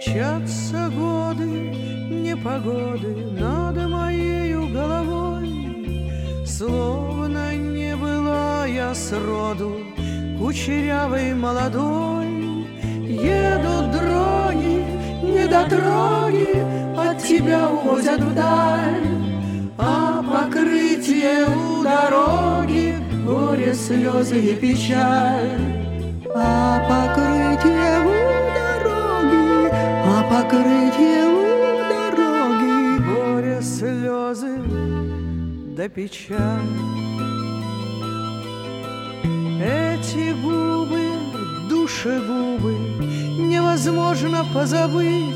Мчатся годы, непогоды над моею головой, словно не была я сроду кучерявой молодой. Едут дроги, недотроги, от тебя увозят вдаль, а покрытие у дороги горе, слезы и печаль. А покрытие у дороги, а покрытие у дороги горе, слезы да печаль. Эти губы, душегубы, невозможно позабыть.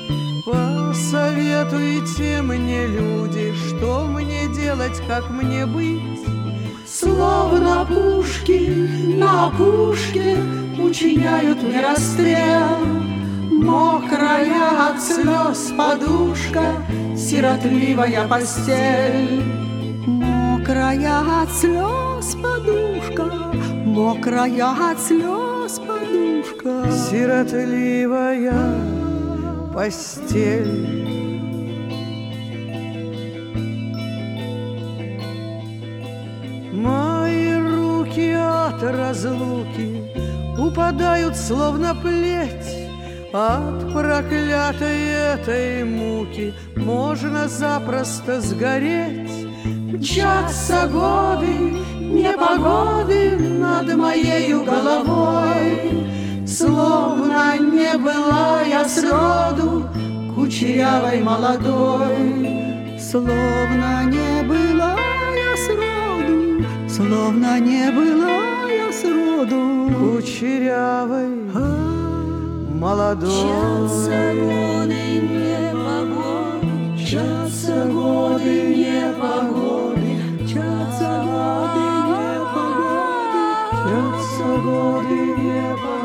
Посоветуйте мне, люди, что мне делать, как мне быть? Словно пушки на опушке учиняют мне расстрел. Мокрая от слез подушка, сиротливая постель. Мокрая от слез подушка, мокрая от слез подушка, сиротливая постель. Мои руки от разлуки упадают, словно плеть. От проклятой этой муки можно запросто сгореть. Мчатся годы, непогоды над моею головой, словно не была я сроду кучерявой молодой. Словно не была я сроду, словно не была я сроду кучерявой молодой. Мчатся годы непогоды, Мчатся годы непогоды, мчатся годы непогоды, мчатся годы непогоды.